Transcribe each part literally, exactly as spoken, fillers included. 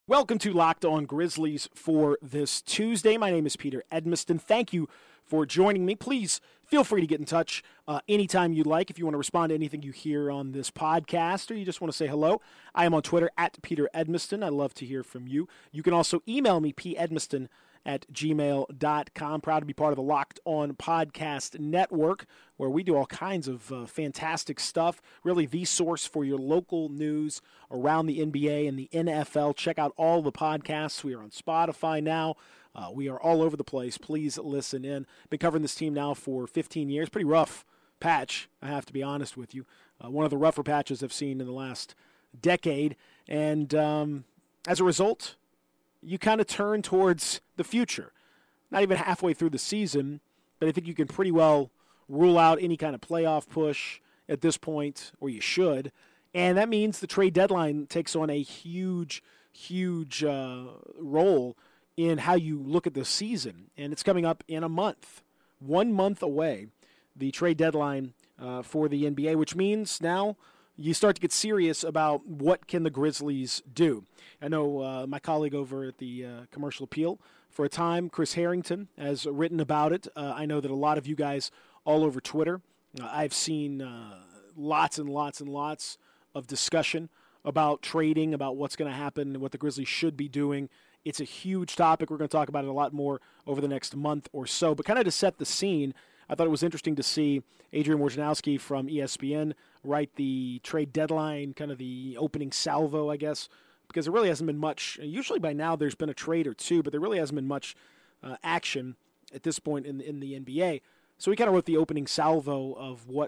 Welcome to Locked On Grizzlies for this Tuesday. My name is Peter Edmiston. Thank you for joining me. Please feel free to get in touch uh, anytime you'd like. If you want to respond to anything you hear on this podcast or you just want to say hello, I am on Twitter at Peter Edmiston. I love to hear from you. You can also email me, pedmiston at gmail dot com. Proud to be part of the Locked On Podcast Network, where we do all kinds of uh, fantastic stuff. Really the source for your local news around the N B A and the N F L. Check out all the podcasts. We are on Spotify now. Uh, we are all over the place. Please listen in. Been covering this team now for fifteen years. Pretty rough patch, I have to be honest with you. Uh, one of the rougher patches I've seen in the last decade. And um, as a result, you kind of turn towards the future. Not even halfway through the season, but I think you can pretty well rule out any kind of playoff push at this point, or you should. And that means the trade deadline takes on a huge, huge uh, role in how you look at the season. And it's coming up in a month, one month away, the trade deadline uh, for the N B A, which means now you start to get serious about what can the Grizzlies do. I know uh, my colleague over at the uh, Commercial Appeal for a time, Chris Harrington, has written about it. Uh, I know that a lot of you guys all over Twitter, uh, I've seen uh, lots and lots and lots of discussion about trading, about what's going to happen and what the Grizzlies should be doing. It's a huge topic. We're going to talk about it a lot more over the next month or so. But kind of to set the scene, I thought it was interesting to see Adrian Wojnarowski from E S P N write the trade deadline, kind of the opening salvo, I guess, because there really hasn't been much. Usually by now there's been a trade or two, but there really hasn't been much uh, action at this point in, in the N B A. So he kind of wrote the opening salvo of what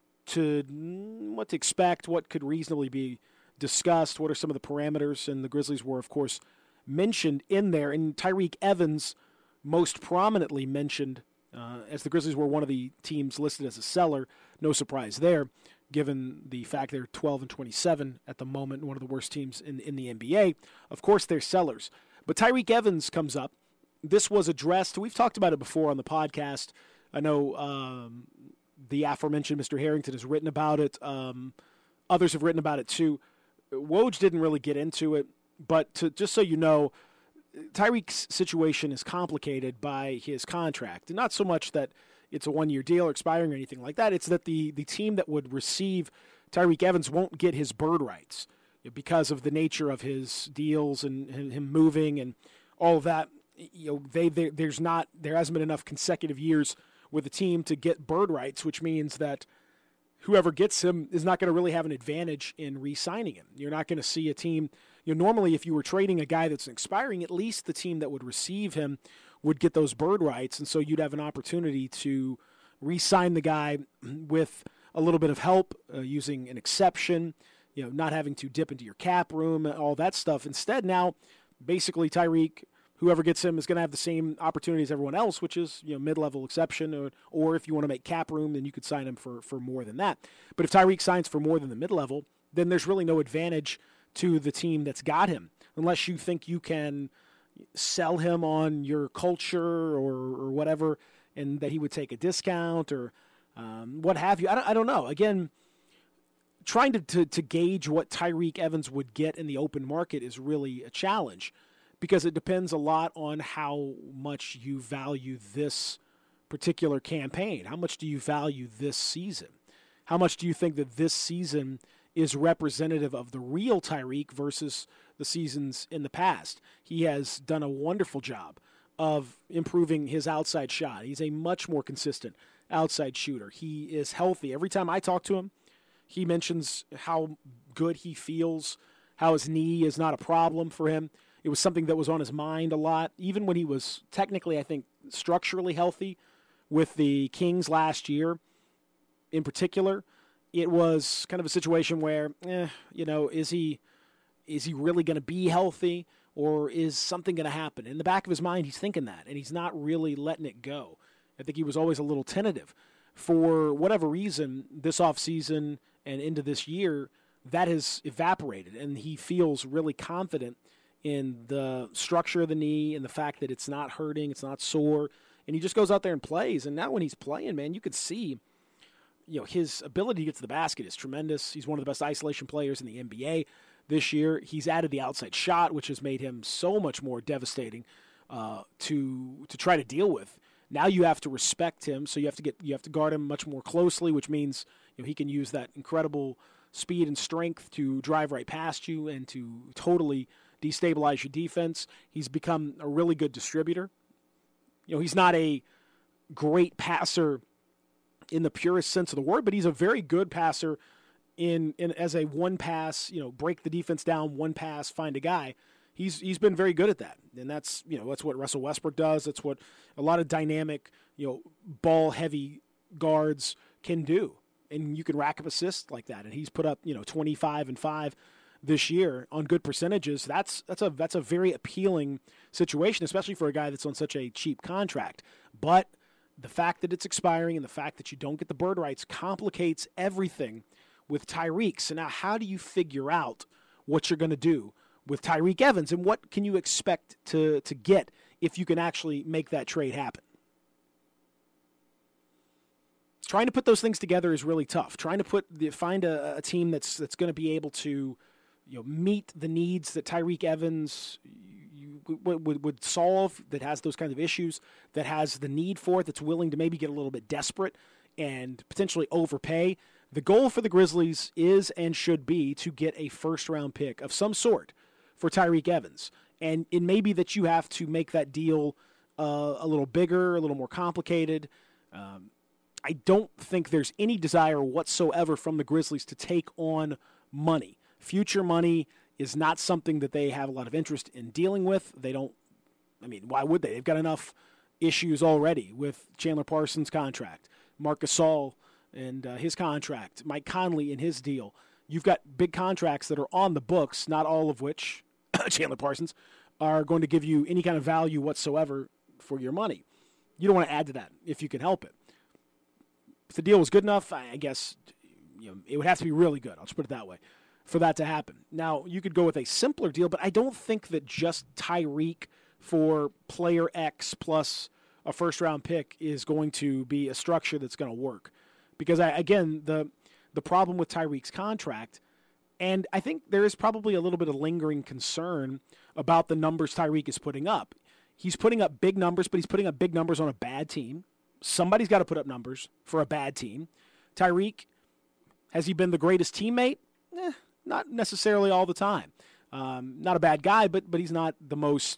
to what to expect, what could reasonably be discussed, what are some of the parameters, and the Grizzlies were, of course, mentioned in there. And Tyreke Evans most prominently mentioned Uh, as the Grizzlies were one of the teams listed as a seller. No surprise there, given the fact they're twelve and twenty-seven at the moment, one of the worst teams in, in the N B A. Of course, they're sellers. But Tyreke Evans comes up. This was addressed. We've talked about it before on the podcast. I know um, the aforementioned Mister Harrington has written about it. Um, others have written about it too. Woj didn't really get into it, but to, just so you know, Tyreke's situation is complicated by his contract. And not so much that it's a one-year deal or expiring or anything like that. It's that the, the team that would receive Tyreke Evans won't get his bird rights because of the nature of his deals and, and him moving and all of that. You know, they, they there's not there hasn't been enough consecutive years with the team to get bird rights, which means that whoever gets him is not going to really have an advantage in re-signing him. You're not going to see a team, you know, normally if you were trading a guy that's expiring, at least the team that would receive him would get those bird rights, and so you'd have an opportunity to re-sign the guy with a little bit of help, uh, using an exception, you know, not having to dip into your cap room, all that stuff. Instead, now, basically Tyreke, whoever gets him is going to have the same opportunity as everyone else, which is, you know, mid-level exception, or, or if you want to make cap room, then you could sign him for, for more than that. But if Tyreke signs for more than the mid-level, then there's really no advantage to the team that's got him, unless you think you can sell him on your culture or, or whatever, and that he would take a discount or um, what have you. I don't, I don't know. Again, trying to, to, to gauge what Tyreke Evans would get in the open market is really a challenge, because it depends a lot on how much you value this particular campaign. How much do you value this season? How much do you think that this season is representative of the real Tyreke versus the seasons in the past? He has done a wonderful job of improving his outside shot. He's a much more consistent outside shooter. He is healthy. Every time I talk to him, he mentions how good he feels, how his knee is not a problem for him. It was something that was on his mind a lot, even when he was technically, I think, structurally healthy with the Kings last year in particular. It was kind of a situation where, eh, you know, is he is he really going to be healthy, or is something going to happen? In the back of his mind, he's thinking that, and he's not really letting it go. I think he was always a little tentative. For whatever reason, this offseason and into this year, that has evaporated, and he feels really confident in the structure of the knee and the fact that it's not hurting, it's not sore, and he just goes out there and plays. And now when he's playing, man, you could see, you know, his ability to get to the basket is tremendous. He's one of the best isolation players in the N B A. this year. He's added the outside shot, which has made him so much more devastating uh, to to try to deal with. Now you have to respect him, so you have to get you have to guard him much more closely, which means you know, he can use that incredible speed and strength to drive right past you and to totally destabilize your defense. He's become a really good distributor. You know, he's not a great passer in the purest sense of the word, but he's a very good passer in, in as a one pass, you know, break the defense down, one pass, find a guy. He's he's been very good at that. And that's, you know, that's what Russell Westbrook does. That's what a lot of dynamic, you know, ball heavy guards can do. And you can rack up assists like that. And he's put up, you know, twenty-five and five this year on good percentages. That's that's a that's a very appealing situation, especially for a guy that's on such a cheap contract. But the fact that it's expiring and the fact that you don't get the bird rights complicates everything with Tyreke. So now how do you figure out what you're going to do with Tyreke Evans, and what can you expect to, to get if you can actually make that trade happen? Trying to put those things together is really tough. Trying to put the, find a, a team that's that's going to be able to, you know, meet the needs that Tyreke Evans you, would, would, would solve, that has those kinds of issues, that has the need for it, that's willing to maybe get a little bit desperate and potentially overpay. The goal for the Grizzlies is and should be to get a first-round pick of some sort for Tyreke Evans. And it may be that you have to make that deal uh, a little bigger, a little more complicated. Um, I don't think there's any desire whatsoever from the Grizzlies to take on money. Future money is not something that they have a lot of interest in dealing with. They don't, I mean, why would they? They've got enough issues already with Chandler Parsons' contract, Marc Gasol and uh, his contract, Mike Conley and his deal. You've got big contracts that are on the books, not all of which, Chandler Parsons, are going to give you any kind of value whatsoever for your money. You don't want to add to that if you can help it. If the deal was good enough, I guess you know, it would have to be really good. I'll just put it that way for that to happen. Now, you could go with a simpler deal, but I don't think that just Tyreke for player X plus a first-round pick is going to be a structure that's going to work. Because, I, again, the the problem with Tyreke's contract, and I think there is probably a little bit of lingering concern about the numbers Tyreke is putting up. He's putting up big numbers, but he's putting up big numbers on a bad team. Somebody's got to put up numbers for a bad team. Tyreke, has he been the greatest teammate? Eh, not necessarily all the time. Um, not a bad guy, but but he's not the most,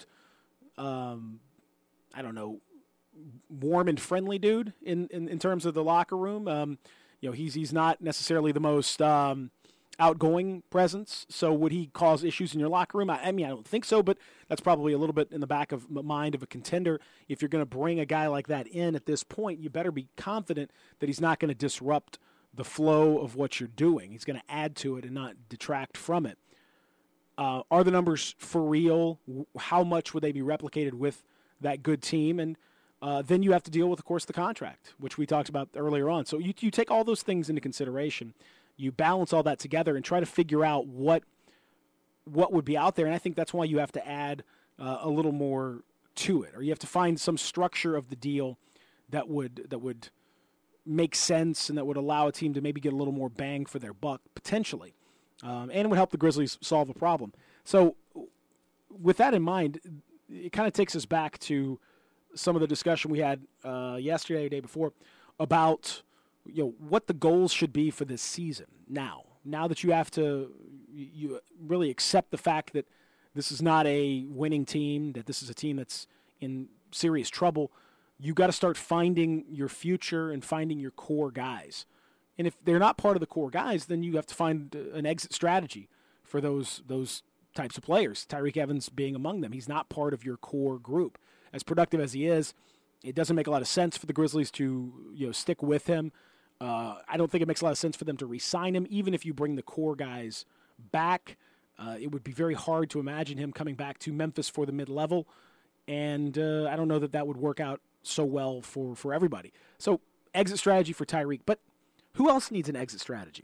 um, I don't know, warm and friendly dude in, in, in terms of the locker room. Um, you know, he's he's not necessarily the most um, outgoing presence. So would he cause issues in your locker room? I, I mean, I don't think so, but that's probably a little bit in the back of the mind of a contender. If you're going to bring a guy like that in at this point, you better be confident that he's not going to disrupt the flow of what you're doing. He's going to add to it and not detract from it. Uh, are the numbers for real? How much would they be replicated with that good team? And uh, then you have to deal with, of course, the contract, which we talked about earlier on. So you, you take all those things into consideration. You balance all that together and try to figure out what what would be out there. And I think that's why you have to add uh, a little more to it, or you have to find some structure of the deal that would that would make sense and that would allow a team to maybe get a little more bang for their buck, potentially. Um, and it would help the Grizzlies solve a problem. So with that in mind, it kind of takes us back to some of the discussion we had uh, yesterday or the day before about you know what the goals should be for this season. Now, now that you have to you really accept the fact that this is not a winning team, that this is a team that's in serious trouble, you got to start finding your future and finding your core guys. And if they're not part of the core guys, then you have to find an exit strategy for those those types of players. Tyreke Evans being among them. He's not part of your core group. As productive as he is, it doesn't make a lot of sense for the Grizzlies to you know stick with him. Uh, I don't think it makes a lot of sense for them to re-sign him, even if you bring the core guys back. Uh, it would be very hard to imagine him coming back to Memphis for the mid-level, and uh, I don't know that that would work out so well for, for everybody. So exit strategy for Tyreke, but who else needs an exit strategy?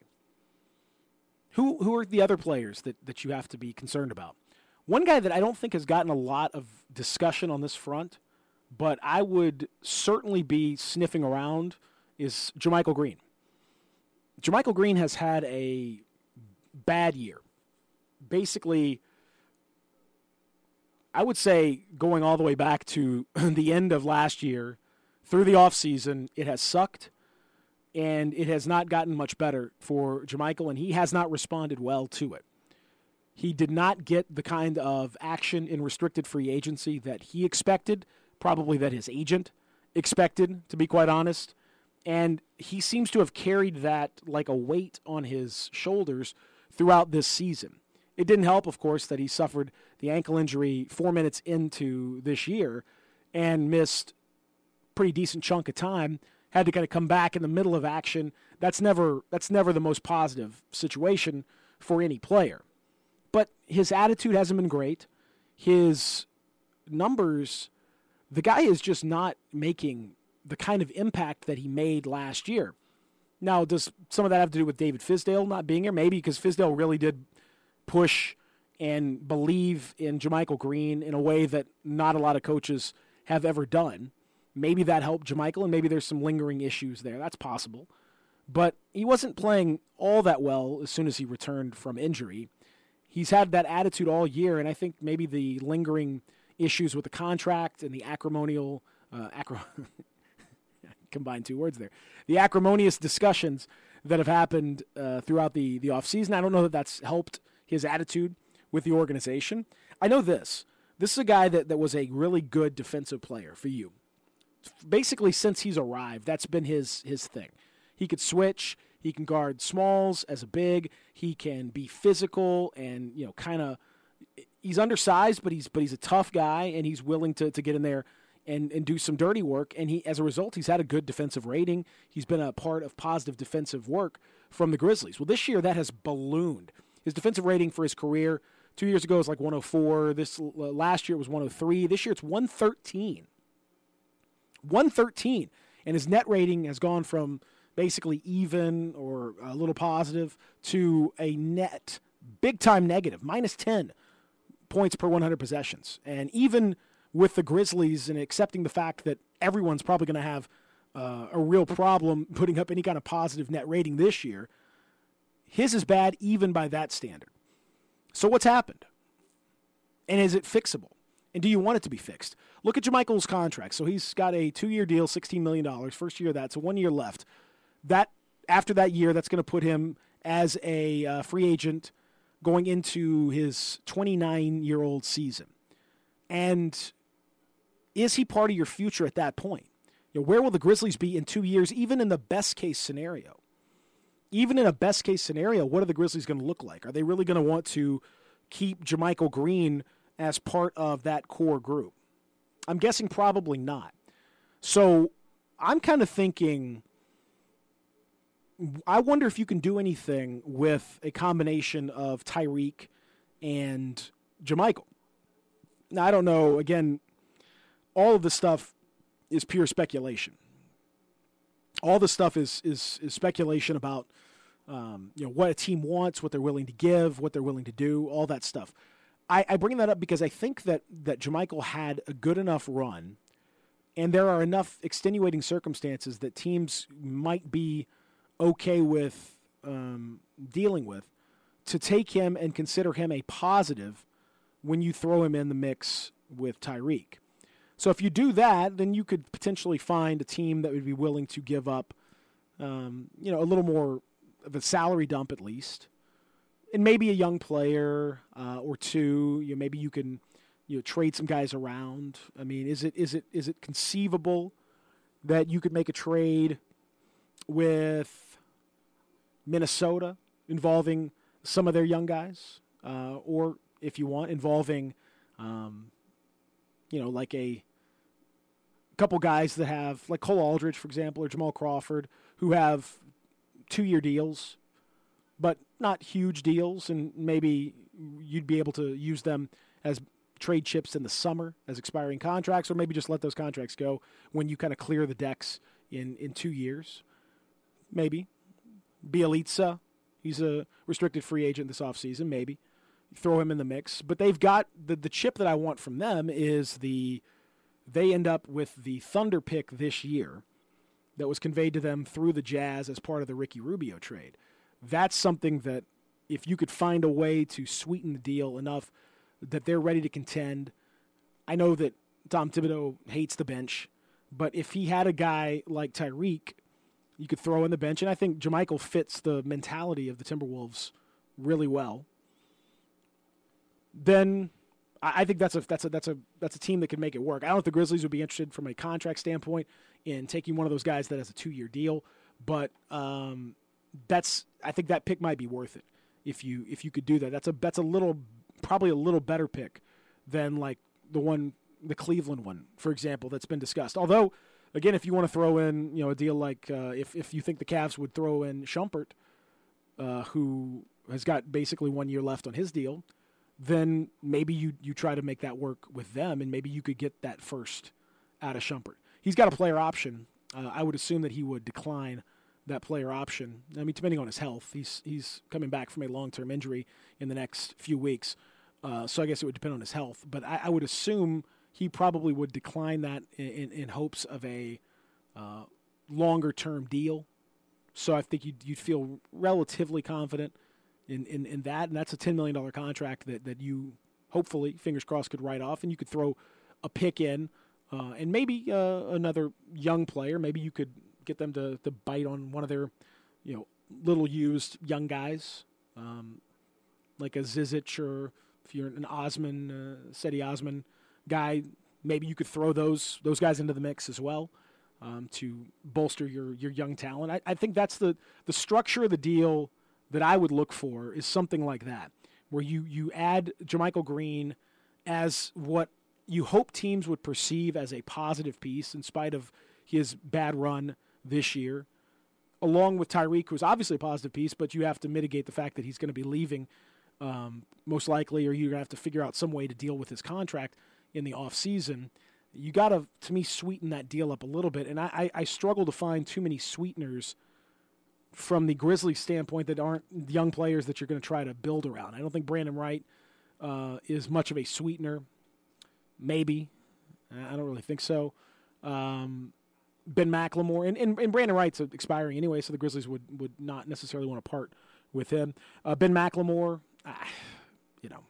Who who are the other players that, that you have to be concerned about? One guy that I don't think has gotten a lot of discussion on this front, but I would certainly be sniffing around, is JaMychal Green. JaMychal Green has had a bad year. basically, I would say going all the way back to the end of last year through the offseason, it has sucked, and it has not gotten much better for JaMychal, and he has not responded well to it. He did not get the kind of action in restricted free agency that he expected, probably that his agent expected, to be quite honest. And he seems to have carried that like a weight on his shoulders throughout this season. It didn't help, of course, that he suffered the ankle injury four minutes into this year and missed a pretty decent chunk of time, had to kind of come back in the middle of action. That's never that's never the most positive situation for any player. But his attitude hasn't been great. His numbers, the guy is just not making the kind of impact that he made last year. Now, does some of that have to do with David Fizdale not being here? Maybe, because Fizdale really did push and believe in JaMychal Green in a way that not a lot of coaches have ever done. Maybe that helped JaMychal, and maybe there's some lingering issues there. That's possible. But he wasn't playing all that well as soon as he returned from injury. He's had that attitude all year, and I think maybe the lingering issues with the contract and the acrimonial uh, acro- combine two words there, the acrimonious discussions that have happened uh, throughout the, the offseason. I don't know that that's helped his attitude with the organization. I know this. This is a guy that, that was a really good defensive player for you. Basically, since he's arrived, that's been his his thing. He could switch. He can guard smalls as a big. He can be physical and, you know, kind of – he's undersized, but he's but he's a tough guy, and he's willing to, to get in there and, and do some dirty work. And he, as a result, he's had a good defensive rating. He's been a part of positive defensive work from the Grizzlies. Well, this year that has ballooned. His defensive rating for his career two years ago was like one oh four. This uh, last year it was one oh three. This year it's one thirteen. one thirteen. And his net rating has gone from basically even or a little positive to a net big-time negative, minus ten points per one hundred possessions. And even with the Grizzlies and accepting the fact that everyone's probably going to have uh, a real problem putting up any kind of positive net rating this year, his is bad even by that standard. So what's happened? And is it fixable? And do you want it to be fixed? Look at JaMychal's contract. So he's got a two-year deal, sixteen million dollars. First year of that, so one year left. That after that year, that's going to put him as a uh, free agent going into his twenty-nine-year-old season. And is he part of your future at that point? You know, where will the Grizzlies be in two years, even in the best-case scenario? Even in a best-case scenario, what are the Grizzlies going to look like? Are they really going to want to keep JaMychal Green as part of that core group? I'm guessing probably not. So I'm kind of thinking, I wonder if you can do anything with a combination of Tyreke and JaMychal. Now, I don't know. Again, all of this stuff is pure speculation. All this stuff is is, is speculation about um, you know, what a team wants, what they're willing to give, what they're willing to do, all that stuff. I, I bring that up because I think that, that JaMychal had a good enough run, and there are enough extenuating circumstances that teams might be okay with um, dealing with to take him and consider him a positive when you throw him in the mix with Tyreke. So if you do that, then you could potentially find a team that would be willing to give up um, you know, a little more of a salary dump at least. And maybe a young player uh, or two. You know, maybe you can, you know, trade some guys around. I mean, is it is it is it conceivable that you could make a trade with Minnesota involving some of their young guys, uh, or if you want, involving, um, you know, like a couple guys that have, like Cole Aldridge, for example, or Jamal Crawford, who have two-year deals, but not huge deals, and maybe you'd be able to use them as trade chips in the summer as expiring contracts, or maybe just let those contracts go when you kind of clear the decks in, in two years. Maybe. Bielitsa, he's a restricted free agent this offseason, maybe. Throw him in the mix. But they've got, the, the chip that I want from them is the, they end up with the Thunder pick this year that was conveyed to them through the Jazz as part of the Ricky Rubio trade. That's something that if you could find a way to sweeten the deal enough that they're ready to contend. I know that Tom Thibodeau hates the bench, but if he had a guy like Tyreek, you could throw in the bench, and I think JaMychal fits the mentality of the Timberwolves really well. Then I think that's a that's a that's a that's a team that can make it work. I don't know if the Grizzlies would be interested from a contract standpoint in taking one of those guys that has a two-year deal, but um, that's I think that pick might be worth it if you if you could do that. That's a that's a little probably a little better pick than like the one the Cleveland one, for example, that's been discussed. Although, again, if you want to throw in you know a deal like uh, if if you think the Cavs would throw in Shumpert, uh, who has got basically one year left on his deal, then maybe you you try to make that work with them, and maybe you could get that first out of Shumpert. He's got a player option. Uh, I would assume that he would decline that player option. I mean, depending on his health, he's he's coming back from a long-term injury in the next few weeks, uh, so I guess it would depend on his health. But I, I would assume he probably would decline that in, in, in hopes of a uh, longer-term deal. So I think you'd, you'd feel relatively confident In, in, in that, and that's a ten million dollars contract that, that you hopefully, fingers crossed, could write off, and you could throw a pick in, uh, and maybe uh, another young player. Maybe you could get them to, to bite on one of their, you know, little used young guys, um, like a Zizic, or if you're an Osman, uh, Cedi Osman guy, maybe you could throw those those guys into the mix as well um, to bolster your your young talent. I, I think that's the the structure of the deal that I would look for is something like that, where you, you add JaMychal Green as what you hope teams would perceive as a positive piece in spite of his bad run this year, along with Tyreek, who's obviously a positive piece, but you have to mitigate the fact that he's going to be leaving um, most likely, or you're going to have to figure out some way to deal with his contract in the offseason. You got to, to me, sweeten that deal up a little bit, and I, I, I struggle to find too many sweeteners from the Grizzlies standpoint that aren't young players that you're going to try to build around. I don't think Brandon Wright uh, is much of a sweetener. Maybe. I don't really think so. Um, Ben McLemore, and, and, and Brandon Wright's expiring anyway, so the Grizzlies would, would not necessarily want to part with him. Uh, Ben McLemore, ah, you know,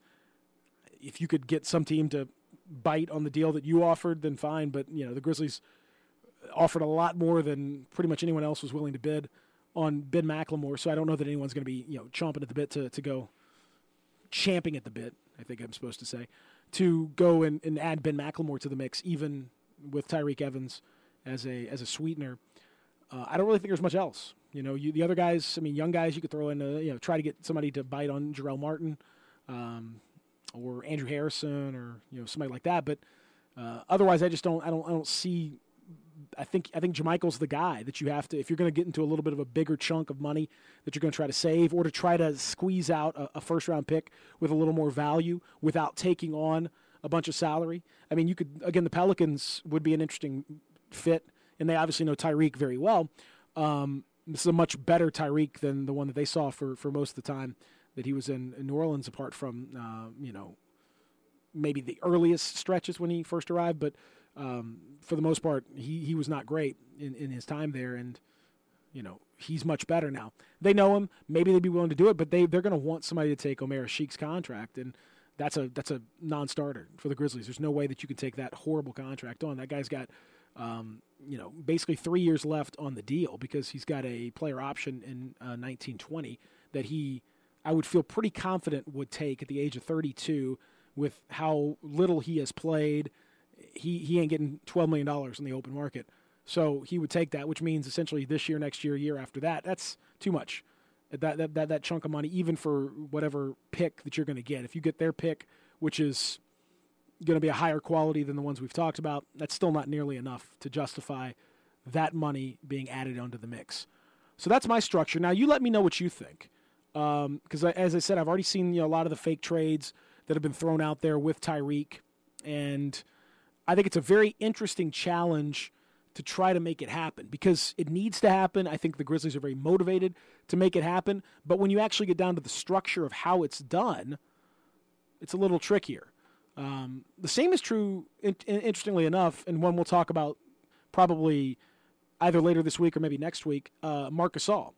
if you could get some team to bite on the deal that you offered, then fine, but, you know, the Grizzlies offered a lot more than pretty much anyone else was willing to bid on Ben McLemore, so I don't know that anyone's going to be, you know, chomping at the bit to, to go, champing at the bit, I think I'm supposed to say, to go and, and add Ben McLemore to the mix, even with Tyreke Evans as a as a sweetener. Uh, I don't really think there's much else. You know, you, the other guys, I mean, young guys, you could throw in, a, you know, try to get somebody to bite on Jarrell Martin um, or Andrew Harrison or, you know, somebody like that. But uh, otherwise, I just don't, I don't, I don't see. I think I think JaMychal's the guy that you have to, if you're going to get into a little bit of a bigger chunk of money that you're going to try to save, or to try to squeeze out a, a first-round pick with a little more value without taking on a bunch of salary. I mean, you could, again, the Pelicans would be an interesting fit, and they obviously know Tyreke very well. Um, this is a much better Tyreke than the one that they saw for, for most of the time that he was in, in New Orleans, apart from, uh, you know, maybe the earliest stretches when he first arrived, but Um, for the most part, he, he was not great in, in his time there, and, you know, he's much better now. They know him. Maybe they'd be willing to do it, but they, they're going to want somebody to take Omer Ashik's contract, and that's a that's a non-starter for the Grizzlies. There's no way that you can take that horrible contract on. That guy's got, um, you know, basically three years left on the deal because he's got a player option in uh, nineteen twenty that he, I would feel pretty confident would take at the age of thirty-two with how little he has played. He he ain't getting twelve million dollars in the open market. So he would take that, which means essentially this year, next year, year after that. That's too much. That that that, that chunk of money, even for whatever pick that you're going to get. If you get their pick, which is going to be a higher quality than the ones we've talked about, that's still not nearly enough to justify that money being added onto the mix. So that's my structure. Now, you let me know what you think. Because um, as I said, I've already seen you know, a lot of the fake trades that have been thrown out there with Tyreke, and I think it's a very interesting challenge to try to make it happen because it needs to happen. I think the Grizzlies are very motivated to make it happen. But when you actually get down to the structure of how it's done, it's a little trickier. Um, the same is true, in, in, interestingly enough, and one we'll talk about probably either later this week or maybe next week, uh, Marc Gasol.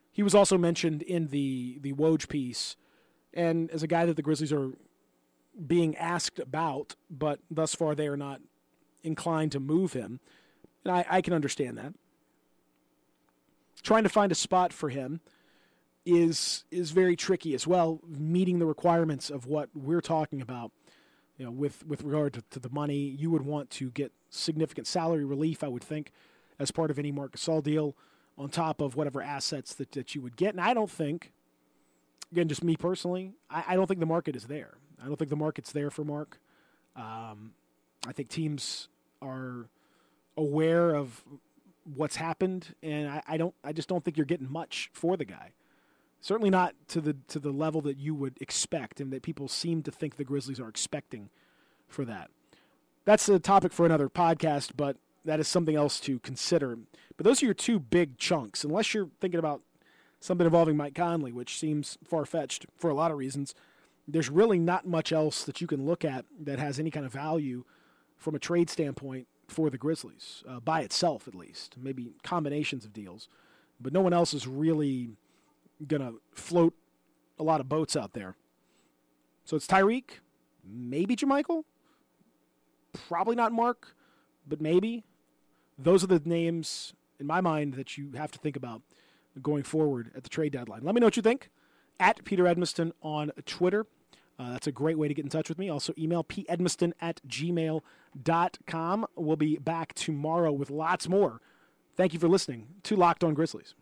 he was also mentioned in the, the Woj piece, and as a guy that the Grizzlies are being asked about, but thus far they are not inclined to move him. And I, I can understand that. Trying to find a spot for him is is very tricky as well, meeting the requirements of what we're talking about. You know, with, with regard to, to the money, you would want to get significant salary relief, I would think, as part of any Marc Gasol deal, on top of whatever assets that, that you would get. And I don't think, again, just me personally, I, I don't think the market is there. I don't think the market's there for Marc. Um, I think teams are aware of what's happened, and I, I don't. I just don't think you're getting much for the guy. Certainly not to the to the level that you would expect, and that people seem to think the Grizzlies are expecting for that. That's a topic for another podcast, but that is something else to consider. But those are your two big chunks, unless you're thinking about something involving Mike Conley, which seems far-fetched for a lot of reasons. There's really not much else that you can look at that has any kind of value from a trade standpoint for the Grizzlies, uh, by itself at least. Maybe combinations of deals. But no one else is really going to float a lot of boats out there. So it's Tyreke, maybe JaMychal, probably not Marc, but maybe. Those are the names, in my mind, that you have to think about going forward at the trade deadline. Let me know what you think. At Peter Edmiston on Twitter. Uh, that's a great way to get in touch with me. Also, email p edmiston at gmail dot com. We'll be back tomorrow with lots more. Thank you for listening to Locked On Grizzlies.